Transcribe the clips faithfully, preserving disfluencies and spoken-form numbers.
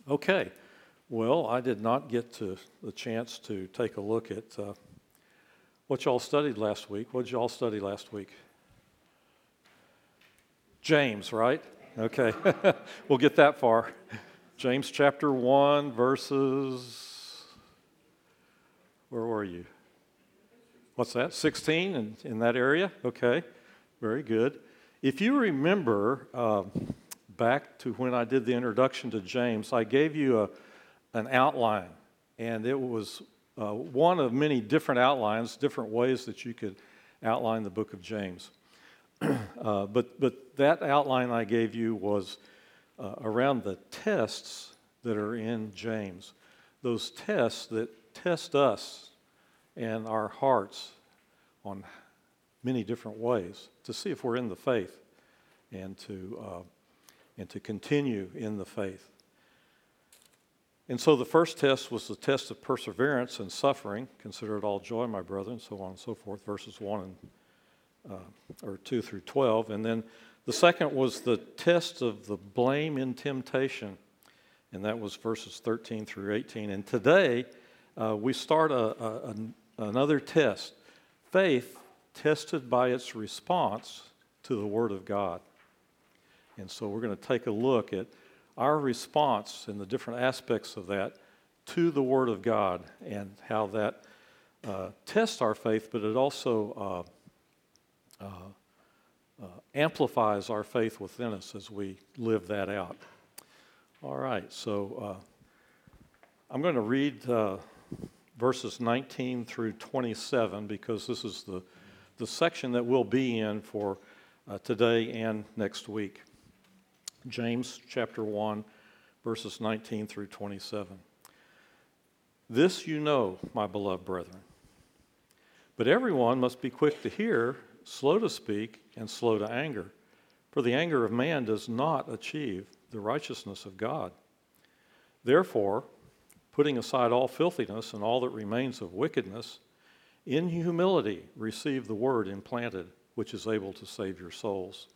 Okay, well, I did not get to the chance to take a look at uh, what y'all studied last week. What did y'all study last week? James, right? Okay, we'll get that far. James chapter one, verses, where were you? What's that, sixteen in, in that area? Okay, very good. If you remember uh, back to when I did the introduction to James, I gave you a, an outline, and it was uh, one of many different outlines, different ways that you could outline the book of James. uh, but, but that outline I gave you was uh, around the tests that are in James, those tests that test us and our hearts on many different ways to see if we're in the faith and to uh, and to continue in the faith. And so the first test was the test of perseverance and suffering. Consider it all joy, my brethren, so on and so forth, verses one and uh, or two through twelve. And then the second was the test of the blame in temptation, and that was verses thirteen through eighteen. And today uh, we start a, a, a, another test, faith tested by its response to the Word of God. And so we're going to take a look at our response and the different aspects of that to the Word of God and how that uh, tests our faith, but it also uh, uh, uh, amplifies our faith within us as we live that out. All right, so uh, I'm going to read uh, verses nineteen through twenty-seven because this is the the section that we'll be in for uh, today and next week. James chapter one, verses nineteen through twenty-seven. This you know, my beloved brethren, but everyone must be quick to hear, slow to speak, and slow to anger, for the anger of man does not achieve the righteousness of God. Therefore, putting aside all filthiness and all that remains of wickedness, in humility receive the word implanted, which is able to save your souls.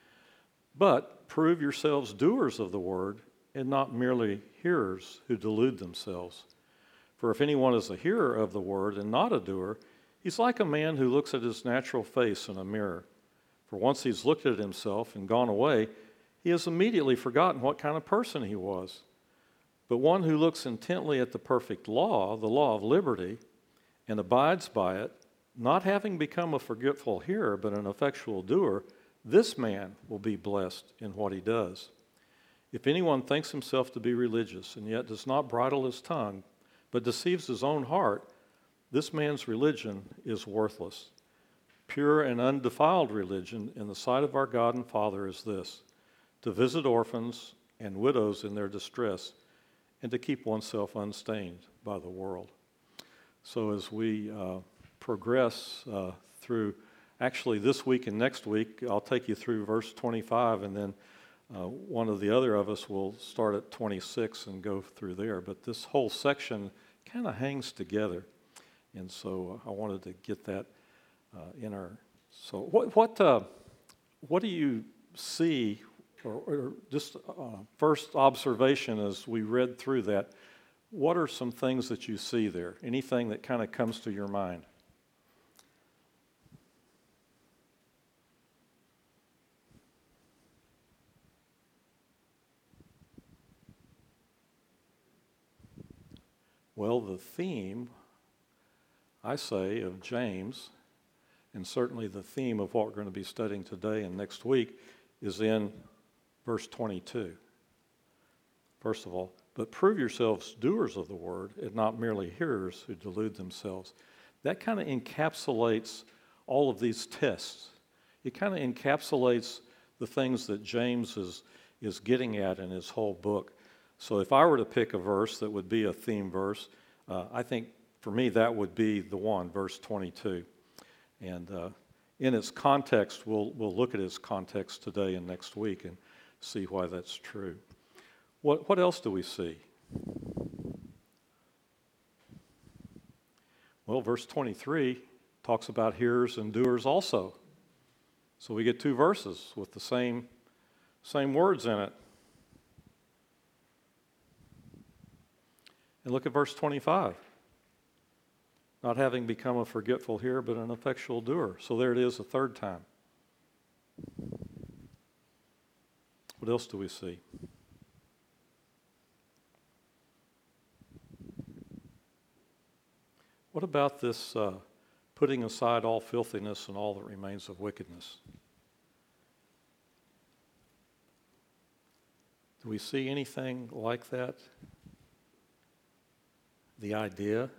But prove yourselves doers of the word, and not merely hearers who delude themselves. For if anyone is a hearer of the word and not a doer, he's like a man who looks at his natural face in a mirror. For once he's looked at himself and gone away, he has immediately forgotten what kind of person he was. But one who looks intently at the perfect law, the law of liberty, and abides by it, not having become a forgetful hearer, but an effectual doer, this man will be blessed in what he does. If anyone thinks himself to be religious, and yet does not bridle his tongue, but deceives his own heart, this man's religion is worthless. Pure and undefiled religion in the sight of our God and Father is this: to visit orphans and widows in their distress, and to keep oneself unstained by the world. So as we uh, progress uh, through, actually this week and next week, I'll take you through verse twenty-five, and then uh, one of the other of us will start at twenty-six and go through there. But this whole section kind of hangs together, and so I wanted to get that uh, in our. So what what uh, what do you see, or, or just uh, first observation as we read through that? What are some things that you see there? Anything that kind of comes to your mind? Well, the theme, I say, of James, and certainly the theme of what we're going to be studying today and next week, is in verse twenty-two. First of all, but prove yourselves doers of the word and not merely hearers who delude themselves. That kind of encapsulates all of these tests. It kind of encapsulates the things that James is, is getting at in his whole book. So if I were to pick a verse that would be a theme verse, uh, I think for me that would be the one, verse twenty-two. And uh, in its context, we'll, we'll look at its context today and next week and see why that's true. What, what else do we see? Well, verse twenty-three talks about hearers and doers also. So we get two verses with the same, same words in it. And look at verse twenty-five. Not having become a forgetful hearer, but an effectual doer. So there it is a third time. What else do we see? What about this uh, putting aside all filthiness and all that remains of wickedness? Do we see anything like that? The idea?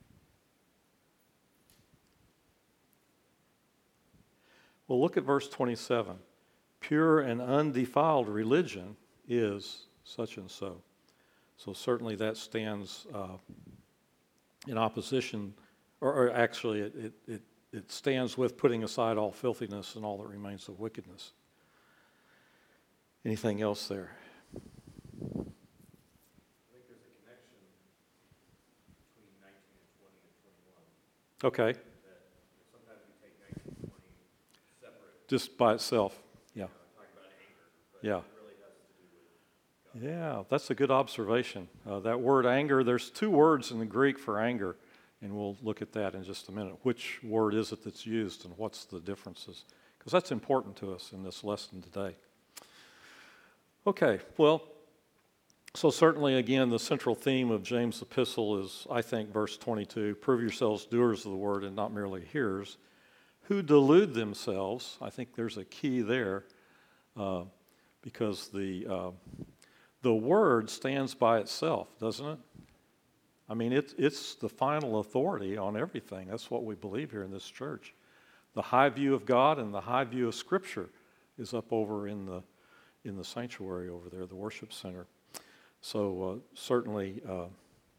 Well, look at verse twenty-seven. Pure and undefiled religion is such and so. So certainly that stands uh, in opposition, or, or actually it, it, it, it stands with putting aside all filthiness and all that remains of wickedness. Anything else there? I think there's a connection between nineteen and twenty and twenty-one. Okay. That sometimes we take nineteen and twenty separate. Just by itself, yeah. You know, talking about anger, but Yeah. it really has to do with God. Yeah, that's a good observation. Uh, that word anger, there's two words in the Greek for anger, and we'll look at that in just a minute. Which word is it that's used and what's the differences? Because that's important to us in this lesson today. Okay, well, so certainly again the central theme of James' epistle is, I think, verse twenty-two, prove yourselves doers of the word and not merely hearers, who delude themselves. I think there's a key there, uh, because the... Uh, The word stands by itself, doesn't it? I mean, it's, it's the final authority on everything. That's what we believe here in this church. The high view of God and the high view of Scripture is up over in the, in the sanctuary over there, the worship center. So uh, certainly uh,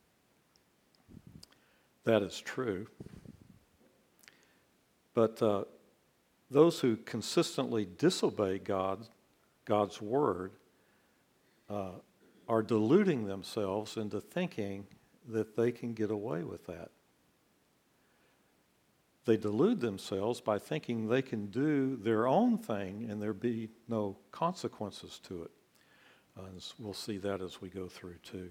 that is true. But uh, those who consistently disobey God, God's word, Uh, are deluding themselves into thinking that they can get away with that. They delude themselves by thinking they can do their own thing and there be no consequences to it. Uh, and we'll see that as we go through too.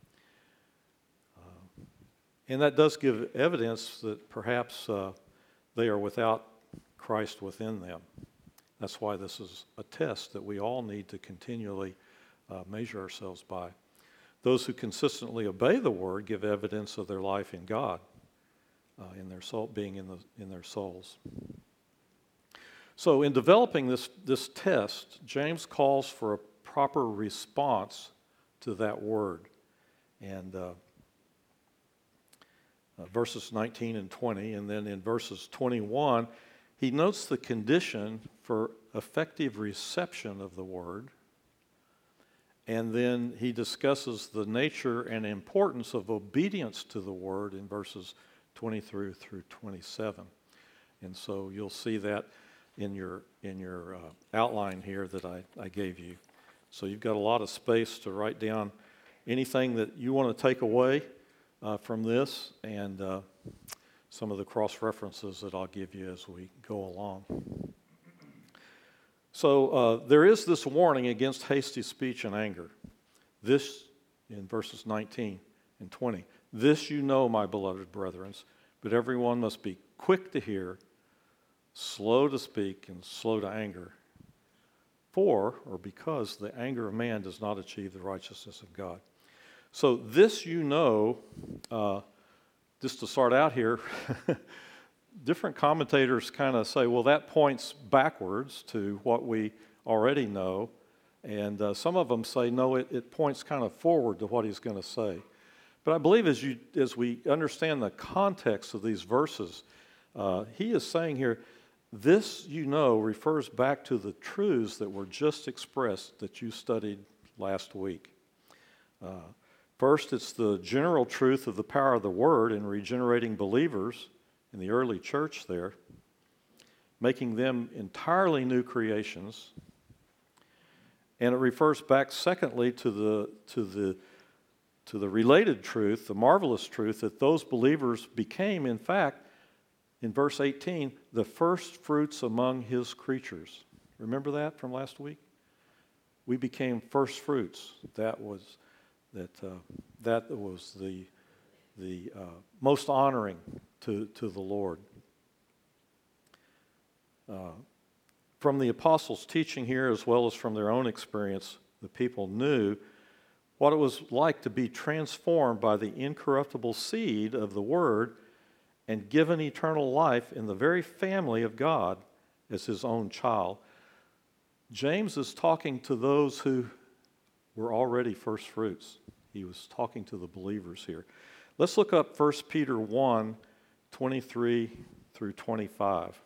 Uh, and that does give evidence that perhaps uh, they are without Christ within them. That's why this is a test that we all need to continually Uh, measure ourselves by. Those who consistently obey the word give evidence of their life in God, uh, in their soul, being in the in their souls. So, in developing this this test, James calls for a proper response to that word, and uh, uh, verses nineteen and twenty, and then in verses twenty-one, he notes the condition for effective reception of the word. And then he discusses the nature and importance of obedience to the word in verses twenty-three through twenty-seven. And so you'll see that in your in your uh, outline here that I, I gave you. So you've got a lot of space to write down anything that you want to take away uh, from this, and uh, some of the cross-references that I'll give you as we go along. So uh, there is this warning against hasty speech and anger. This, in verses nineteen and twenty, this you know, my beloved brethren, but everyone must be quick to hear, slow to speak, and slow to anger. For, or because, the anger of man does not achieve the righteousness of God. So this you know, uh, just to start out here, different commentators kind of say, well, that points backwards to what we already know. And uh, some of them say, no, it, it points kind of forward to what he's going to say. But I believe as you as we understand the context of these verses, uh, he is saying here, this, you know, refers back to the truths that were just expressed that you studied last week. Uh, first, it's the general truth of the power of the Word in regenerating believers in the early church there, making them entirely new creations. And it refers back, secondly, to the to the to the related truth, the marvelous truth that those believers became, in fact, in verse eighteen, the first fruits among his creatures. Remember that from last week? We became first fruits. That was that uh, that was the the uh, most honoring to, to the Lord. Uh, from the apostles' teaching here, as well as from their own experience, the people knew what it was like to be transformed by the incorruptible seed of the Word and given eternal life in the very family of God as his own child. James is talking to those who were already first fruits. He was talking to the believers here. Let's look up First Peter one, twenty-three through twenty-five.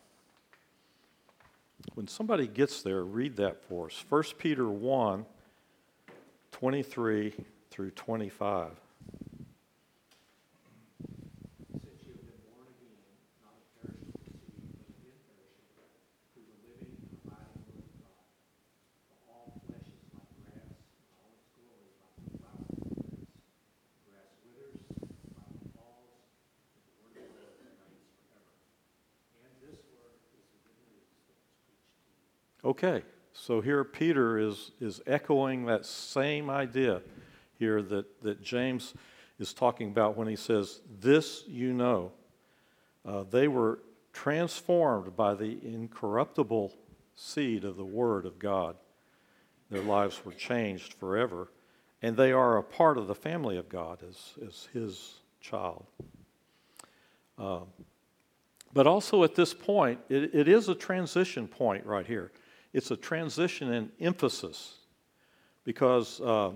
When somebody gets there, read that for us. First Peter one, twenty-three through twenty-five. Since you have been born again, not of perishable seed, but of imperishable, through the living and abiding word of God. For all flesh is like grass, and all its glory like the flower of the grass. The grass withers, and the flower falls, but the word of the Lord remains forever. And this word is the good news that was preached to you. Okay, so here Peter is, is echoing that same idea here that, that James is talking about when he says, this you know. Uh, they were transformed by the incorruptible seed of the Word of God. Their lives were changed forever, and they are a part of the family of God as, as his child. Uh, but also at this point, it, it is a transition point right here. It's a transition in emphasis because uh,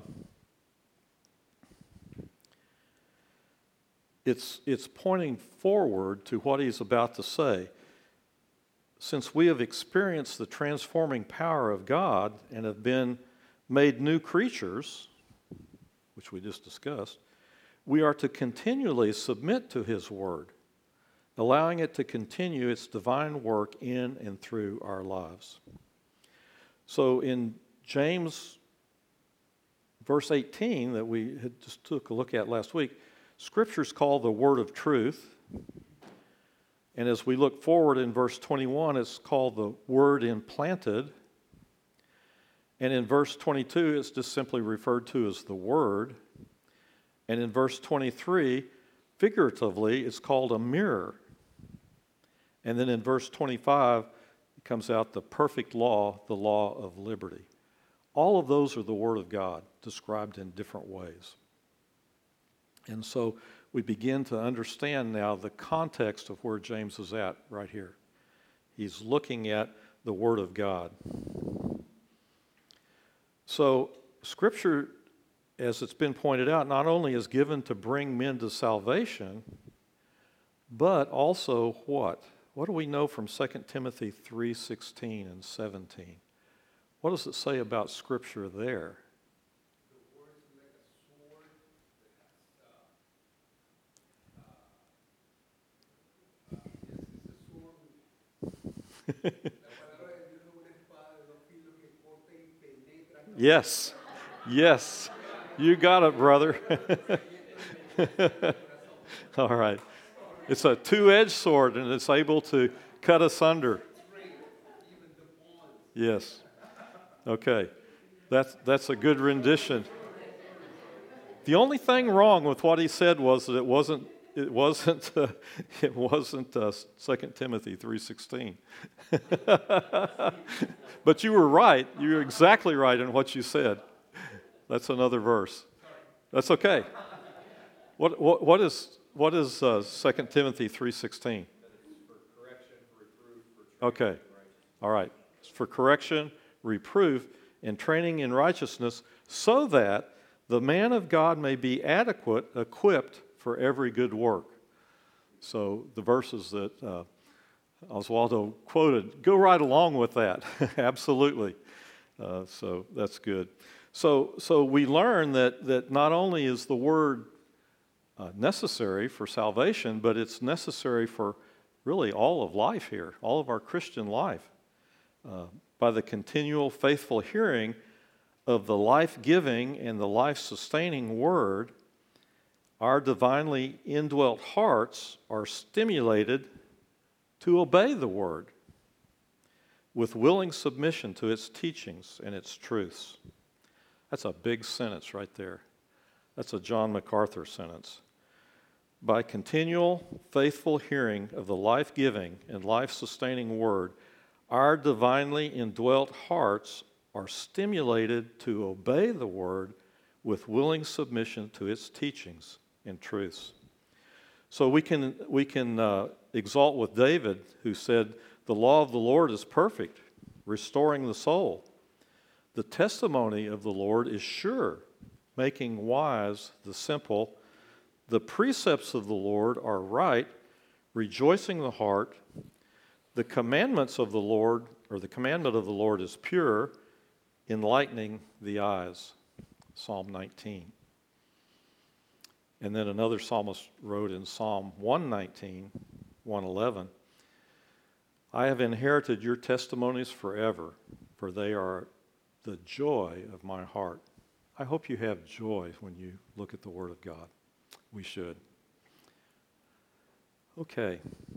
it's, it's pointing forward to what he's about to say. Since we have experienced the transforming power of God and have been made new creatures, which we just discussed, we are to continually submit to his word, allowing it to continue its divine work in and through our lives. So in James verse eighteen that we had just took a look at last week, Scripture's called the word of truth. And as we look forward in verse twenty-one, it's called the word implanted. And in verse twenty-two, it's just simply referred to as the word. And in verse twenty-three, figuratively, it's called a mirror. And then in verse twenty-five, it comes out the perfect law, the law of liberty. All of those are the Word of God, described in different ways. And so we begin to understand now the context of where James is at right here. He's looking at the Word of God. So Scripture, as it's been pointed out, not only is given to bring men to salvation, but also what? What do we know from Second Timothy three sixteen and seventeen? What does it say about Scripture there? The word is like a sword that has, uh, uh, yes, it's a sword. La palabra de Dios es una espada de dos filos que corta y penetra. Yes, yes, you got it, brother. All right. It's a two-edged sword, and it's able to cut asunder. Yes. Okay. That's, that's a good rendition. The only thing wrong with what he said was that it wasn't it wasn't uh, it wasn't uh, Second Timothy three sixteen. But you were right. You were exactly right in what you said. That's another verse. That's okay. What what what is what is uh, Second Timothy three sixteen? For correction, for reproof, for Okay. training, All right. It's for correction, reproof, and training in righteousness, so that the man of God may be adequate, equipped for every good work. So the verses that uh, Oswaldo quoted go right along with that. Absolutely. Uh, so that's good. So so we learn that that not only is the word uh, necessary for salvation, but it's necessary for really all of life here, all of our Christian life. Uh, by the continual faithful hearing of the life-giving and the life-sustaining word, our divinely indwelt hearts are stimulated to obey the word with willing submission to its teachings and its truths. That's a big sentence right there. That's a John MacArthur sentence. By continual, faithful hearing of the life-giving and life-sustaining word, our divinely indwelt hearts are stimulated to obey the word with willing submission to its teachings and truths. So we can, we can uh, exalt with David, who said, "The law of the Lord is perfect, restoring the soul. The testimony of the Lord is sure, making wise the simple. The precepts of the Lord are right, rejoicing the heart. The commandments of the Lord, or the commandment of the Lord is pure, enlightening the eyes." Psalm nineteen. And then another psalmist wrote in Psalm one nineteen, one eleven, "I have inherited your testimonies forever, for they are the joy of my heart." I hope you have joy when you look at the Word of God. We should. Okay.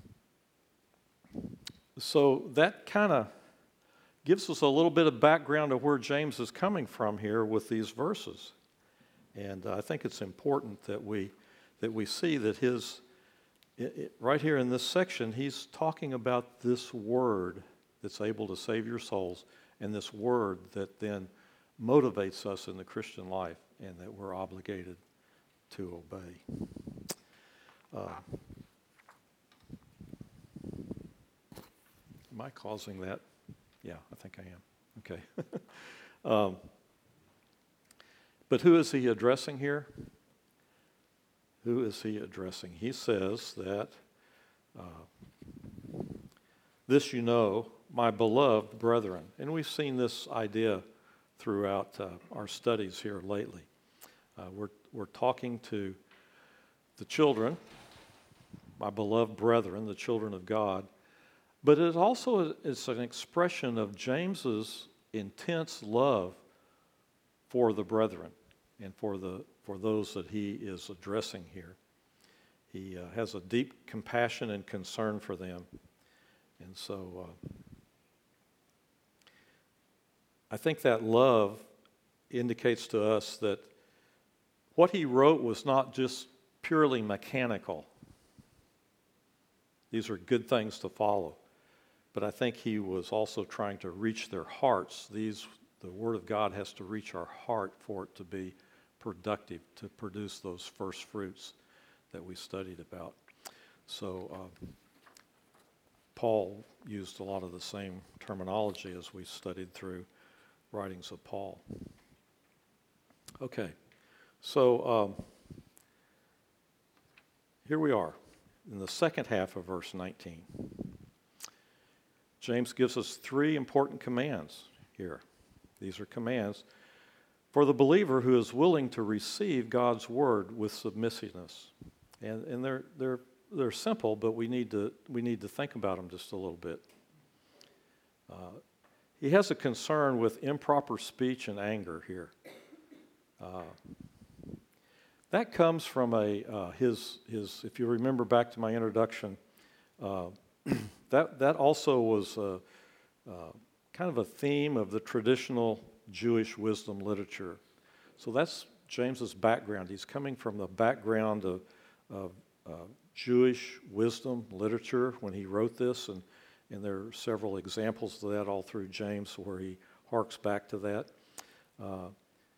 So that kind of gives us a little bit of background of where James is coming from here with these verses. And I think it's important that we that we see that his, it, it, right here in this section, he's talking about this word that's able to save your souls, and this word that then motivates us in the Christian life and that we're obligated to obey. Uh, am I causing that? Yeah, I think I am. Okay. um, but who is he addressing here? Who is he addressing? He says that, uh, "This you know, my beloved brethren." And we've seen this idea throughout uh, our studies here lately. Uh, we're, we're talking to the children, my beloved brethren, the children of God. But it also is an expression of James's intense love for the brethren and for the for those that he is addressing here. He uh, has a deep compassion and concern for them. And so uh, I think that love indicates to us that what he wrote was not just purely mechanical. These are good things to follow. But I think he was also trying to reach their hearts. These, the Word of God has to reach our heart for it to be productive, to produce those first fruits that we studied about. So uh, Paul used a lot of the same terminology as we studied through writings of Paul. Okay, so um, here we are in the second half of verse nineteen. James gives us three important commands here. These are commands for the believer who is willing to receive God's word with submissiveness. And, and they're, they're, they're simple, but we need to, we need to think about them just a little bit. Uh, he has a concern with improper speech and anger here. Uh, that comes from a uh, his, his, if you remember back to my introduction, uh, That that also was a, uh, kind of a theme of the traditional Jewish wisdom literature. So that's James's background. He's coming from the background of, of uh, Jewish wisdom literature when he wrote this, and, and there are several examples of that all through James where he harks back to that. Uh,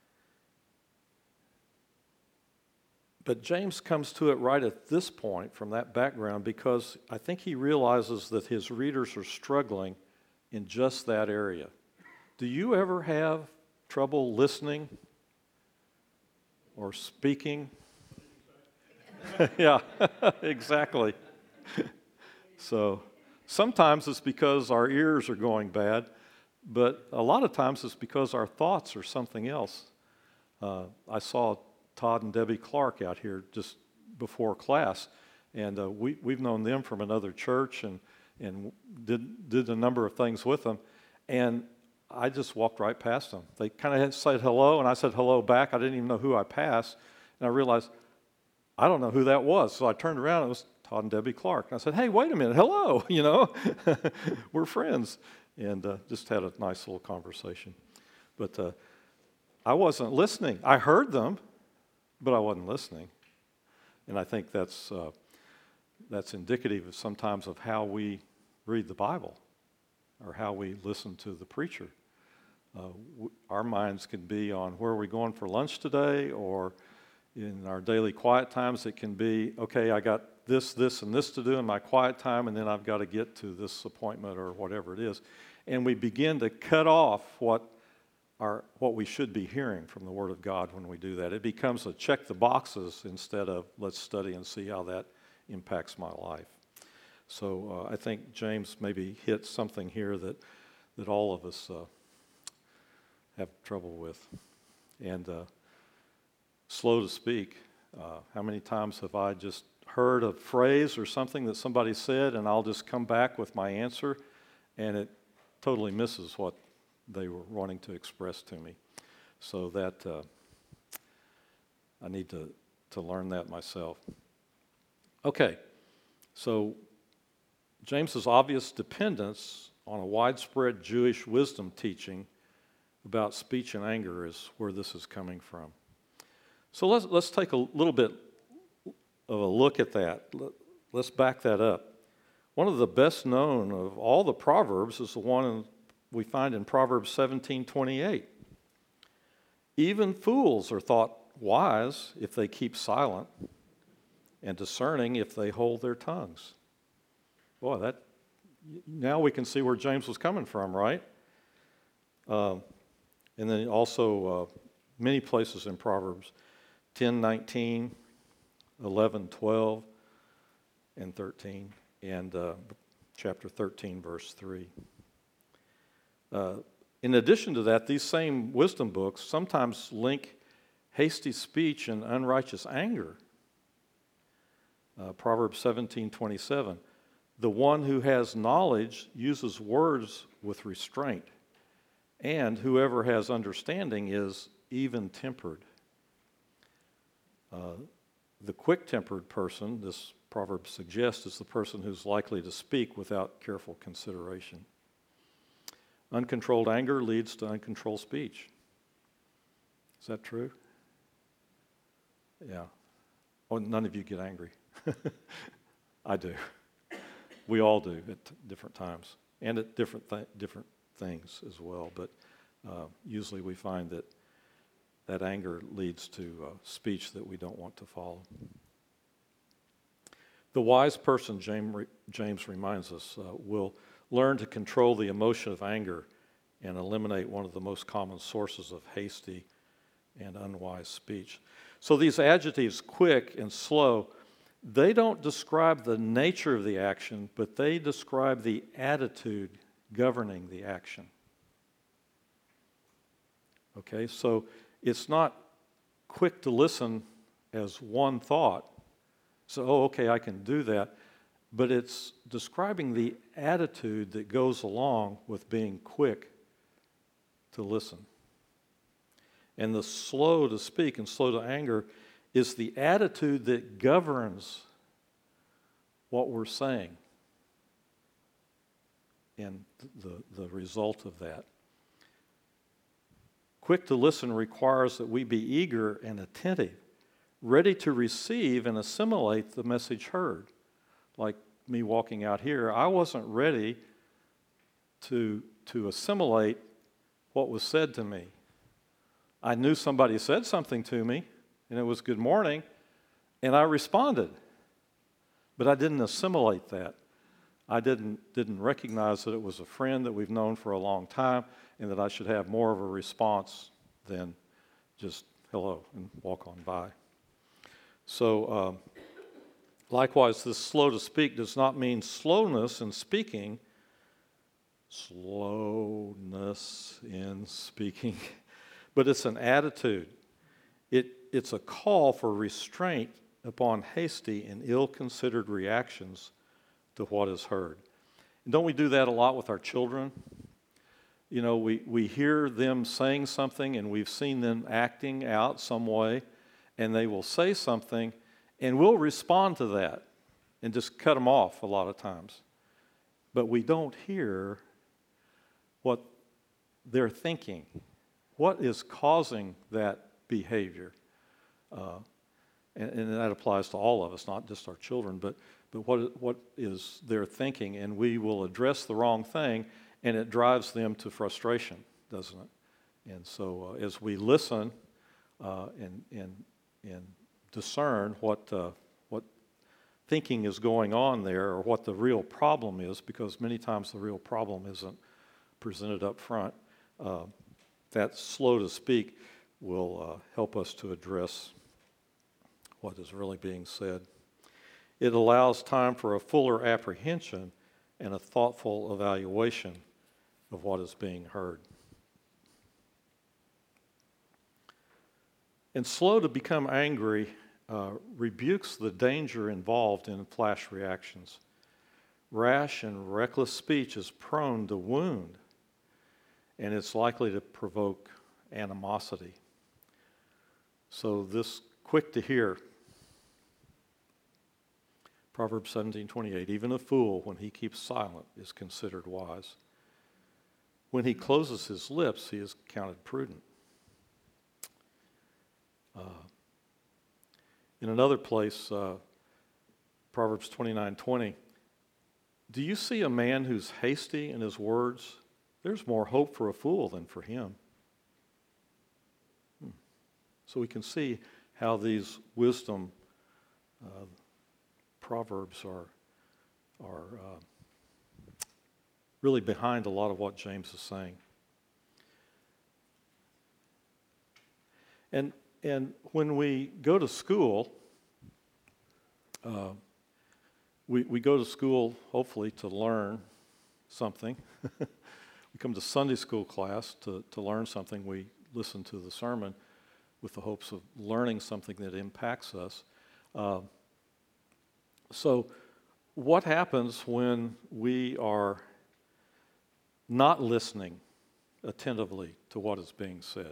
But James comes to it right at this point from that background because I think he realizes that his readers are struggling in just that area. Do you ever have trouble listening or speaking? Yeah, exactly. So sometimes it's because our ears are going bad, but a lot of times it's because our thoughts are something else. Uh, I saw Todd and Debbie Clark out here just before class, and uh, we, we've known them from another church and, and did, did a number of things with them, and I just walked right past them. They kind of said hello, and I said hello back. I didn't even know who I passed, and I realized I don't know who that was, so I turned around, and it was Todd and Debbie Clark, and I said, "Hey, wait a minute, hello, you know, we're friends," and uh, just had a nice little conversation. But uh, I wasn't listening. I heard them, but I wasn't listening. And I think that's uh, that's indicative of sometimes of how we read the Bible or how we listen to the preacher. Uh, w- our minds can be on where are we going for lunch today, or in our daily quiet times it can be, okay, I got this, this, and this to do in my quiet time, and then I've got to get to this appointment or whatever it is. And we begin to cut off what our what we should be hearing from the Word of God when we do that. It becomes a check the boxes instead of let's study and see how that impacts my life. So uh, I think James maybe hit something here that, that all of us uh, have trouble with. And uh, slow to speak. Uh, how many times have I just heard a phrase or something that somebody said, and I'll just come back with my answer, and it totally misses what they were wanting to express to me. So that uh, I need to, to learn that myself. Okay, so James's obvious dependence on a widespread Jewish wisdom teaching about speech and anger is where this is coming from. So let's let's take a little bit of a look at that. Let's back that up. One of the best known of all the Proverbs is the one we find in Proverbs seventeen twenty-eight. Even fools are thought wise if they keep silent, and discerning if they hold their tongues. Boy, that now we can see where James was coming from, right? Um, and then also uh, many places in Proverbs, ten nineteen, eleven twelve, and thirteen, and uh, chapter thirteen, verse three. Uh, in addition to that, these same wisdom books sometimes link hasty speech and unrighteous anger. Uh, Proverbs seventeen twenty-seven. The one who has knowledge uses words with restraint, and whoever has understanding is even-tempered. Uh, the quick-tempered person, this proverb suggests, is the person who's likely to speak without careful consideration. Uncontrolled anger leads to uncontrolled speech. Is that true? Yeah. Oh, none of you get angry. I do. We all do at different times and at different th- different things as well. But uh, usually we find that that anger leads to uh, speech that we don't want to follow. The wise person, James, re- James reminds us, uh, will learn to control the emotion of anger and eliminate one of the most common sources of hasty and unwise speech. So these adjectives, quick and slow, they don't describe the nature of the action, but they describe the attitude governing the action. Okay, so it's not quick to listen as one thought. So, oh, okay, I can do that. But it's describing the attitude that goes along with being quick to listen. And the slow to speak and slow to anger is the attitude that governs what we're saying and the, the result of that. Quick to listen requires that we be eager and attentive, ready to receive and assimilate the message heard. Like me walking out here, I wasn't ready to, to assimilate what was said to me. I knew somebody said something to me, and it was good morning, and I responded. But I didn't assimilate that. I didn't, didn't recognize that it was a friend that we've known for a long time, and that I should have more of a response than just hello and walk on by. So, um, likewise, this slow to speak does not mean slowness in speaking, slowness in speaking, but it's an attitude. It, it's a call for restraint upon hasty and ill-considered reactions to what is heard. And don't we do that a lot with our children? You know, we, we hear them saying something and we've seen them acting out some way, and they will say something and we'll respond to that and just cut them off a lot of times. But we don't hear what they're thinking. What is causing that behavior? Uh, and, and that applies to all of us, not just our children, but, but what, what is their thinking? And we will address the wrong thing, and it drives them to frustration, doesn't it? And so uh, as we listen uh, and, and, and discern what, uh, what thinking is going on there, or what the real problem is, because many times the real problem isn't presented up front, uh, that slow to speak will uh, help us to address what is really being said. It allows time for a fuller apprehension and a thoughtful evaluation of what is being heard. And slow to become angry uh, rebukes the danger involved in flash reactions. Rash and reckless speech is prone to wound, and it's likely to provoke animosity. So this quick to hear, Proverbs seventeen twenty-eight, even a fool, when he keeps silent, is considered wise. When he closes his lips, he is counted prudent. Uh, in another place, uh, Proverbs twenty-nine twenty, do you see a man who's hasty in his words? There's more hope for a fool than for him. Hmm. So we can see how these wisdom uh, proverbs are, are uh, really behind a lot of what James is saying. And, and when we go to school, uh, we, we go to school hopefully to learn something. We come to Sunday school class to, to learn something. We listen to the sermon with the hopes of learning something that impacts us. Uh, so what happens when we are not listening attentively to what is being said?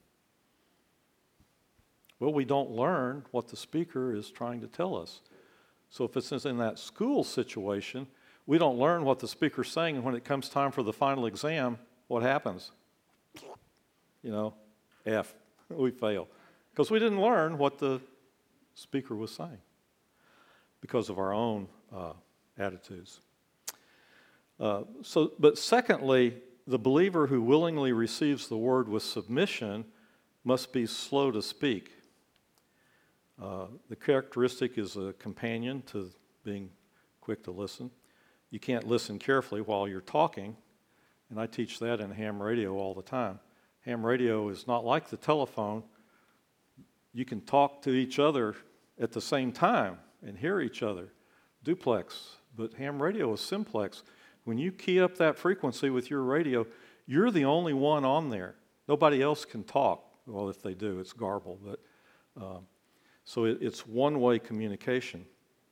Well, we don't learn what the speaker is trying to tell us. So if it's in that school situation, we don't learn what the speaker's saying, and when it comes time for the final exam, what happens? You know, F, we fail. Because we didn't learn what the speaker was saying because of our own uh, attitudes. Uh, so, but secondly, the believer who willingly receives the word with submission must be slow to speak. Uh, the characteristic is a companion to being quick to listen. You can't listen carefully while you're talking, and I teach that in ham radio all the time. Ham radio is not like the telephone. You can talk to each other at the same time and hear each other, duplex, but ham radio is simplex. When you key up that frequency with your radio, you're the only one on there. Nobody else can talk. Well, if they do, it's garble, but um, so it, it's one-way communication.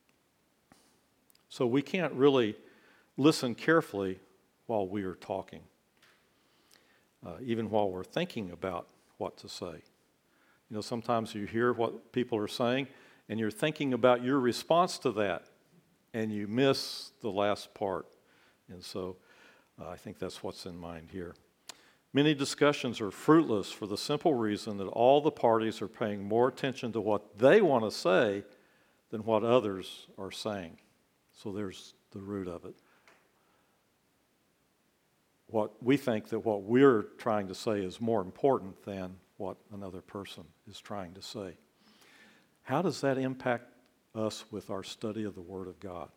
So we can't really listen carefully while we are talking, uh, even while we're thinking about what to say. You know, sometimes you hear what people are saying, and you're thinking about your response to that, and you miss the last part. And so uh, I think that's what's in mind here. Many discussions are fruitless for the simple reason that all the parties are paying more attention to what they want to say than what others are saying. So there's the root of it. What we think that what we're trying to say is more important than what another person is trying to say. How does that impact us with our study of the Word of God?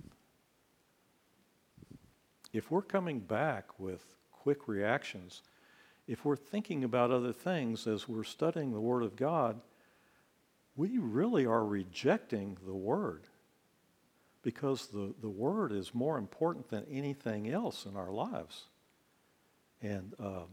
If we're coming back with quick reactions, if we're thinking about other things as we're studying the Word of God, we really are rejecting the Word, because the, the Word is more important than anything else in our lives. And uh,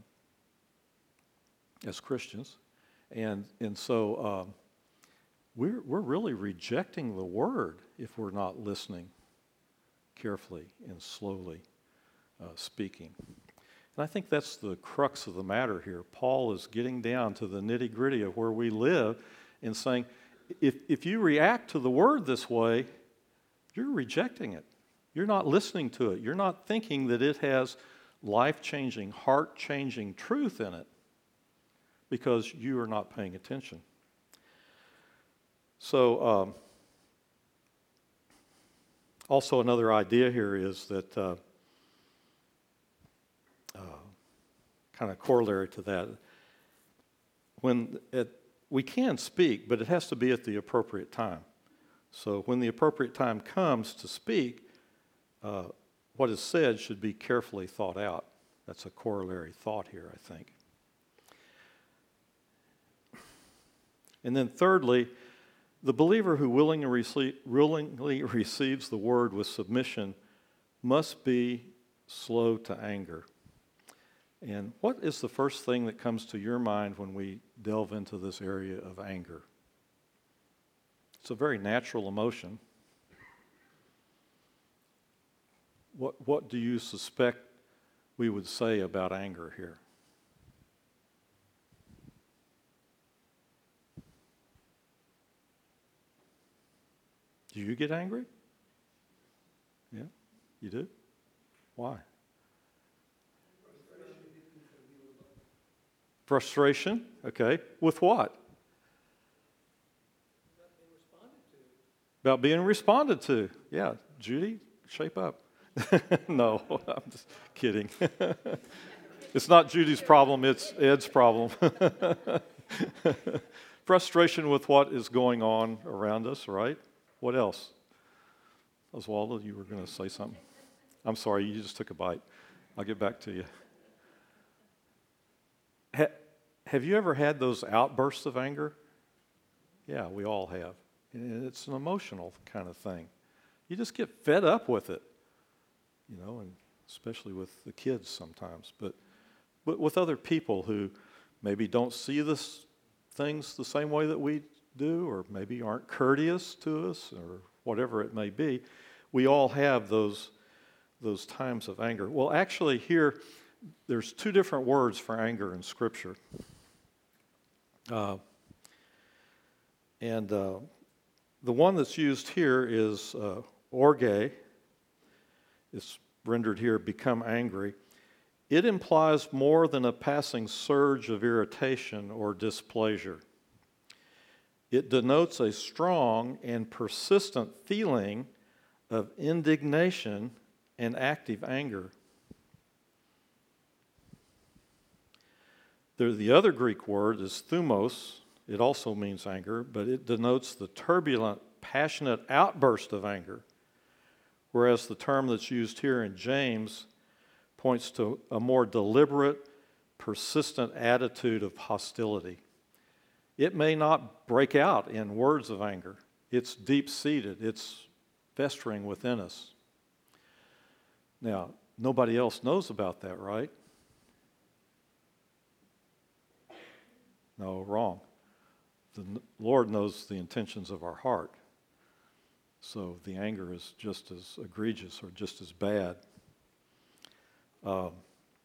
as Christians, and and so um, we're we're really rejecting the Word if we're not listening carefully and slowly uh, speaking. And I think that's the crux of the matter here. Paul is getting down to the nitty-gritty of where we live and saying, if if you react to the Word this way, you're rejecting it. You're not listening to it. You're not thinking that it has life-changing, heart-changing truth in it, because you are not paying attention. So, um, also another idea here is that, uh, uh, kind of corollary to that, when it, we can speak, but it has to be at the appropriate time. So when the appropriate time comes to speak, uh, what is said should be carefully thought out. That's a corollary thought here, I think. And then thirdly, the believer who willingly, receive, willingly receives the word with submission must be slow to anger. And what is the first thing that comes to your mind when we delve into this area of anger? It's a very natural emotion. What, what do you suspect we would say about anger here? Do you get angry? Yeah, you do? Why? Frustration, okay. With what? About being responded to. Yeah, Judy, shape up. No, I'm just kidding. It's not Judy's problem, it's Ed's problem. Frustration with what is going on around us, right? What else? Oswaldo, you were going to say something. I'm sorry, you just took a bite. I'll get back to you. Ha- have you ever had those outbursts of anger? Yeah, we all have. And it's an emotional kind of thing. You just get fed up with it, you know, and especially with the kids sometimes. But, but with other people who maybe don't see this things the same way that we do, or maybe aren't courteous to us, or whatever it may be, we all have those, those times of anger. Well, actually here, there's two different words for anger in Scripture. Uh, and uh, the one that's used here is uh, orge. It's rendered here, become angry. It implies more than a passing surge of irritation or displeasure. It denotes a strong and persistent feeling of indignation and active anger. The, the other Greek word is thumos. It also means anger, but it denotes the turbulent, passionate outburst of anger, whereas the term that's used here in James points to a more deliberate, persistent attitude of hostility. It may not break out in words of anger. It's deep-seated. It's festering within us. Now, nobody else knows about that, right? No, wrong. The Lord knows the intentions of our heart. So the anger is just as egregious or just as bad. Um,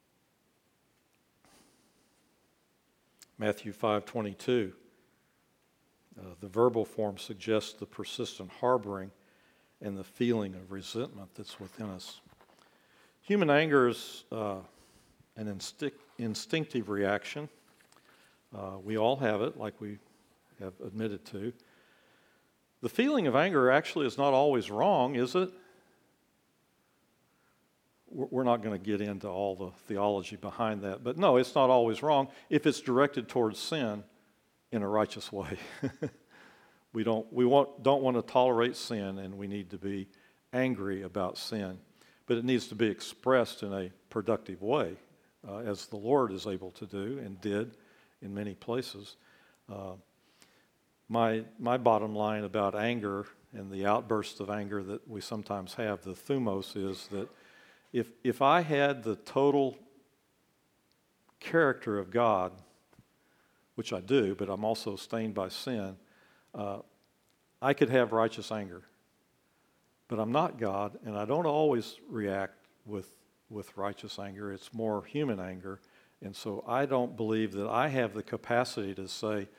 Matthew five twenty-two, uh, the verbal form suggests the persistent harboring and the feeling of resentment that's within us. Human anger is uh, an instinct, instinctive reaction. Uh, we all have it, like we have admitted to. The feeling of anger actually is not always wrong, is it? We're not going to get into all the theology behind that, but no, it's not always wrong if it's directed towards sin in a righteous way. we don't we want, don't want to tolerate sin, and we need to be angry about sin, but it needs to be expressed in a productive way, uh, as the Lord is able to do and did in many places. Uh, my my bottom line about anger and the outbursts of anger that we sometimes have, the thumos, is that If if I had the total character of God, which I do, but I'm also stained by sin, uh, I could have righteous anger. But I'm not God, and I don't always react with, with righteous anger. It's more human anger. And so I don't believe that I have the capacity to say,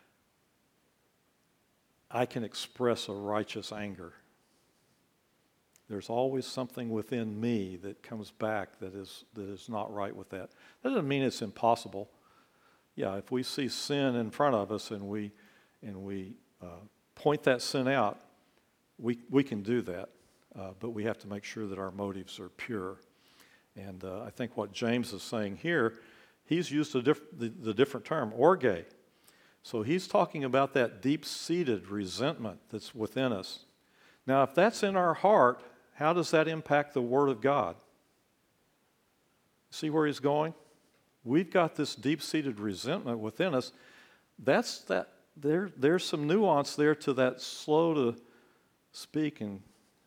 I can express a righteous anger. There's always something within me that comes back that is that is not right with that. That doesn't mean it's impossible. Yeah, if we see sin in front of us and we and we uh, point that sin out, we, we can do that, uh, but we have to make sure that our motives are pure. And uh, I think what James is saying here, he's used a diff- the, the different term, orge. So he's talking about that deep-seated resentment that's within us. Now, if that's in our heart, how does that impact the Word of God? See where he's going? We've got this deep-seated resentment within us. That's that. There, there's some nuance there to that slow to speak and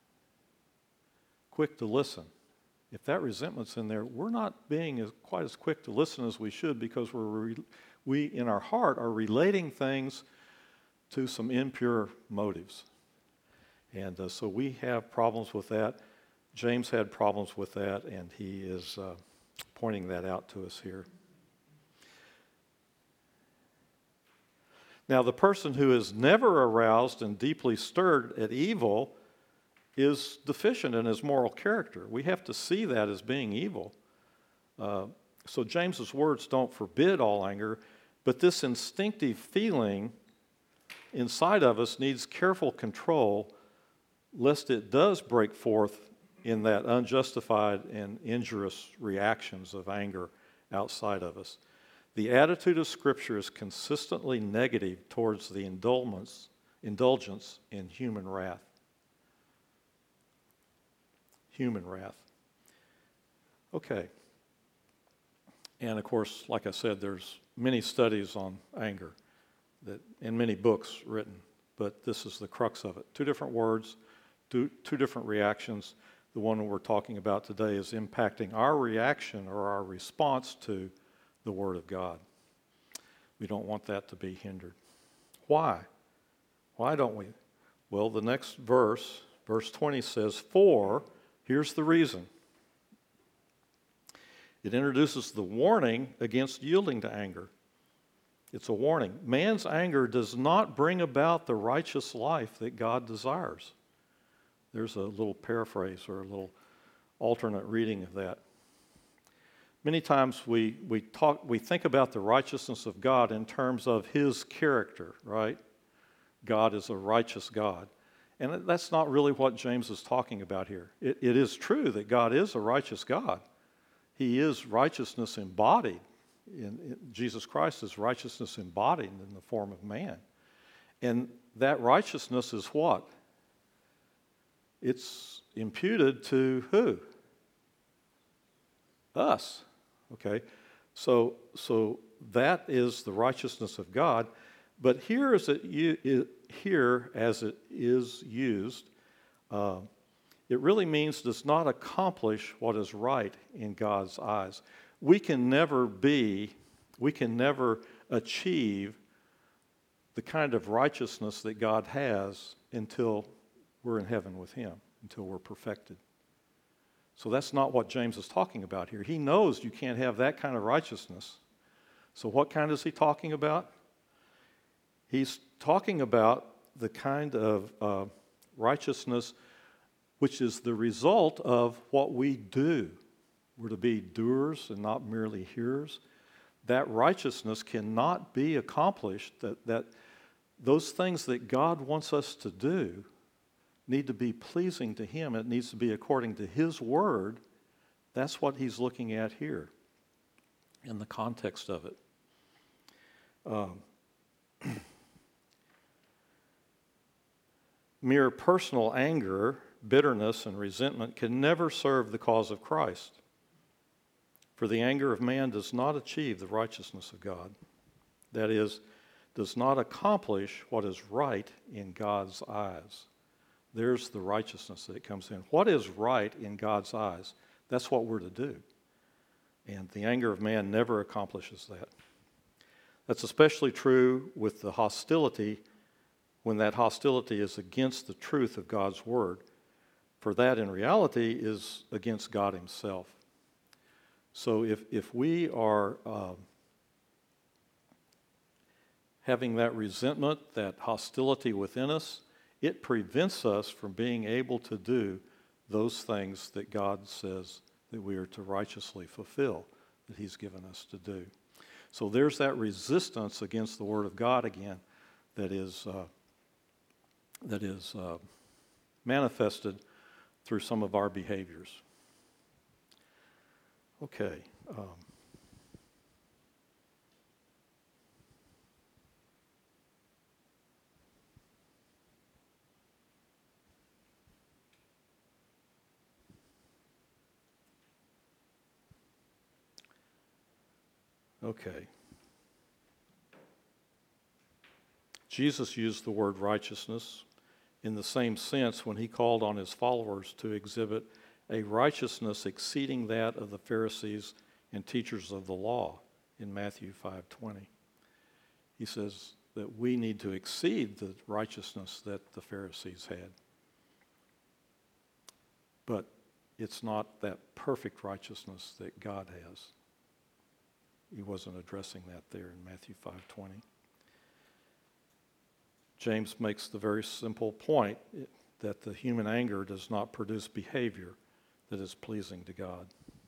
quick to listen. If that resentment's in there, we're not being as, quite as quick to listen as we should, because we're re, we, in our heart, are relating things to some impure motives. And uh, so we have problems with that. James had problems with that, and he is uh, pointing that out to us here. Now, the person who is never aroused and deeply stirred at evil is deficient in his moral character. We have to see that as being evil. Uh, so James's words don't forbid all anger, but this instinctive feeling inside of us needs careful control, lest it does break forth in that unjustified and injurious reactions of anger outside of us. The attitude of Scripture is consistently negative towards the indulgence, indulgence in human wrath. Human wrath. Okay. And of course, like I said, there's many studies on anger that, and many books written, but this is the crux of it. Two different words, two, two different reactions. The one we're talking about today is impacting our reaction or our response to the Word of God. We don't want that to be hindered. Why? Why don't we? Well, the next verse, verse twenty says, "For," here's the reason. It introduces the warning against yielding to anger. It's a warning. Man's anger does not bring about the righteous life that God desires. There's a little paraphrase or a little alternate reading of that. Many times we, we talk, we think about the righteousness of God in terms of His character, right? God is a righteous God. And that's not really what James is talking about here. It, it is true that God is a righteous God. He is righteousness embodied. In, in Jesus Christ is righteousness embodied in the form of man. And that righteousness is what? It's imputed to who? Us. Okay? So, so that is the righteousness of God. But here, as it, it, here, as it is used, uh, it really means does not accomplish what is right in God's eyes. We can never be, we can never achieve the kind of righteousness that God has until we're in heaven with Him, until we're perfected. So that's not what James is talking about here. He knows you can't have that kind of righteousness. So what kind is he talking about? He's talking about the kind of uh, righteousness which is the result of what we do. We're to be doers and not merely hearers. That righteousness cannot be accomplished, that, that those things that God wants us to do need to be pleasing to Him. It needs to be according to His Word. That's what he's looking at here in the context of it. Um, mere personal anger, bitterness, and resentment can never serve the cause of Christ. For the anger of man does not achieve the righteousness of God. That is, does not accomplish what is right in God's eyes. There's the righteousness that comes in. What is right in God's eyes? That's what we're to do. And the anger of man never accomplishes that. That's especially true with the hostility when that hostility is against the truth of God's Word. For that, in reality, is against God Himself. So if, if we are um, having that resentment, that hostility within us, it prevents us from being able to do those things that God says that we are to righteously fulfill, that He's given us to do. So there's that resistance against the Word of God again that is uh, that is uh, manifested through some of our behaviors. Okay. Um, okay. Jesus used the word righteousness in the same sense when he called on his followers to exhibit a righteousness exceeding that of the Pharisees and teachers of the law in Matthew five twenty. He says that we need to exceed the righteousness that the Pharisees had. But it's not that perfect righteousness that God has. He wasn't addressing that there in Matthew five twenty. James makes the very simple point that the human anger does not produce behavior that is pleasing to God.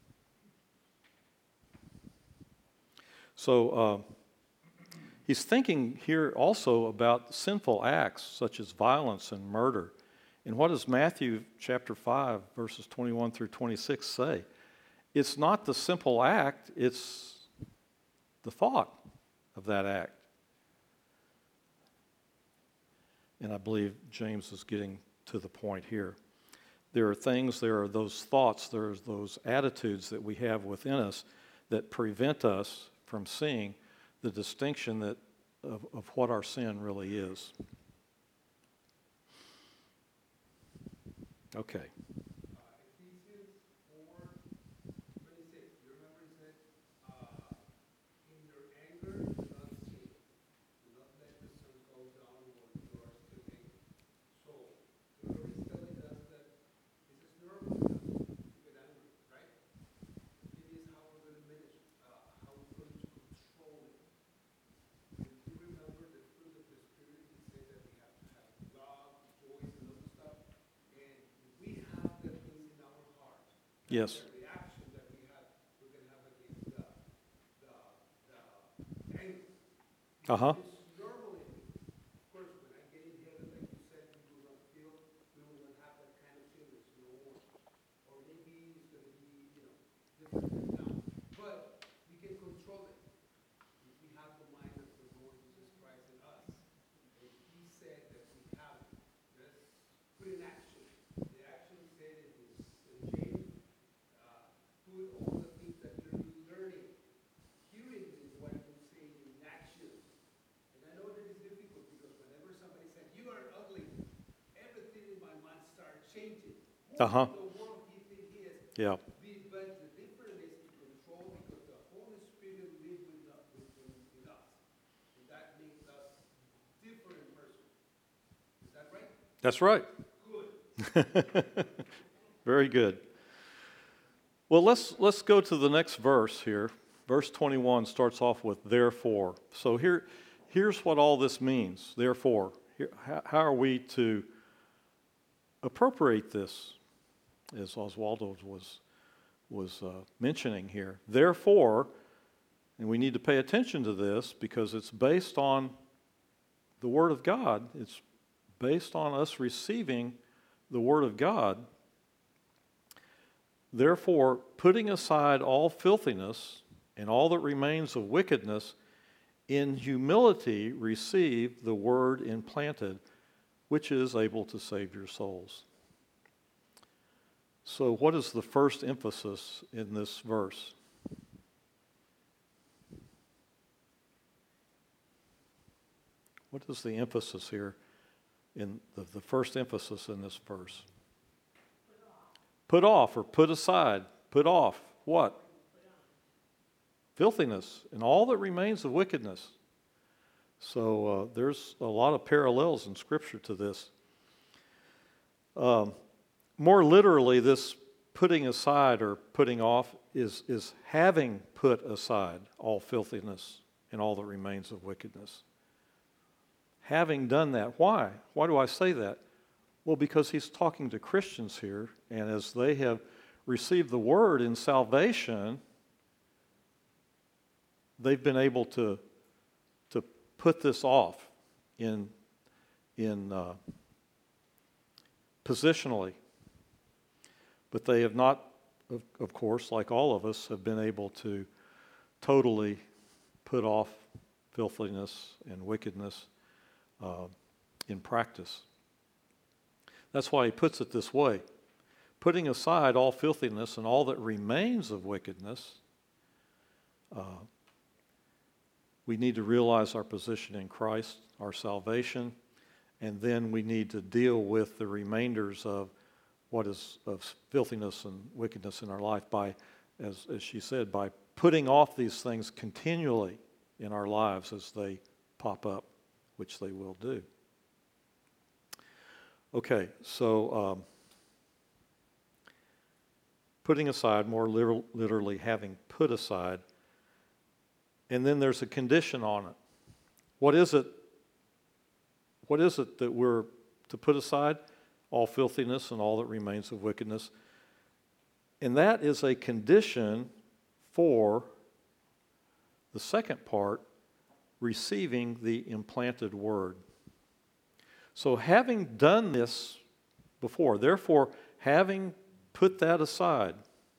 So uh, he's thinking here also about sinful acts such as violence and murder. And what does Matthew chapter five, verses twenty-one through twenty-six say? It's not the simple act, it's the thought of that act. And I believe James is getting to the point here. There are things, there are those thoughts, there are those attitudes that we have within us that prevent us from seeing the distinction that of, of what our sin really is. Okay. Uh, Ephesians four twenty-six. You remember it said, uh, in your anger, do not sin. Do not let the sun go down while you are still angry. So, the Lord is telling us that this is normal enough to get angry, right? It is how we're going to manage, uh, how we're going to control it. If you remember the fruit of the Spirit, he said that we have to have love, joy, and other stuff. And if we have the things in our heart, Yes. the reaction that we have, we're going to have against the, the, the anger. Uh-huh. It's normal in me. Of course, when I get in heaven, like you said, we will not feel, we will not have that kind of feelings no more. Or maybe it's going to be, you know, different than now. But we can control it. If we have the mind of the Lord Jesus Christ in us, and he said that we have it. Let's put in action. The action said in this, in James, uh, put all the things that you're learning, hearing is what I'm saying in action. And I know that it's difficult because whenever somebody said, you are ugly, everything in my mind starts changing. Who Uh-huh. in the world do you think he is? Yeah. The- But the difference is to control because the Holy Spirit lives with us, within in us. And that makes us different person. Is that right? That's right. Good. Very good. Well, let's let's go to the next verse here. Verse twenty-one starts off with therefore. So here, here's what all this means. Therefore, here, how, how are we to appropriate this, as Oswaldo was was uh, mentioning here? Therefore, and we need to pay attention to this because it's based on the Word of God. It's based on us receiving the Word of God. Therefore, putting aside all filthiness and all that remains of wickedness, in humility receive the Word implanted, which is able to save your souls. So what is the first emphasis in this verse? What is the emphasis here in the, the first emphasis in this verse? Put off or put aside. Put off what? Filthiness and all that remains of wickedness. So uh, there's a lot of parallels in Scripture to this. Um, more literally, this putting aside or putting off is, is having put aside all filthiness and all that remains of wickedness. Having done that. Why? Why do I say that? Well, because he's talking to Christians here, and as they have received the word in salvation, they've been able to, to put this off in, in uh, positionally. But they have not, of, of course, like all of us, have been able to totally put off filthiness and wickedness uh, in practice. That's why he puts it this way: putting aside all filthiness and all that remains of wickedness, uh, we need to realize our position in Christ, our salvation, and then we need to deal with the remainders of what is of filthiness and wickedness in our life by, as, as she said, by putting off these things continually in our lives as they pop up, which they will do. Okay, so um, putting aside, more literal, literally having put aside, and then there's a condition on it. What is it? What is it that we're to put aside? All filthiness and all that remains of wickedness. And that is a condition for the second part, receiving the implanted word. So having done this before, therefore, having put that aside,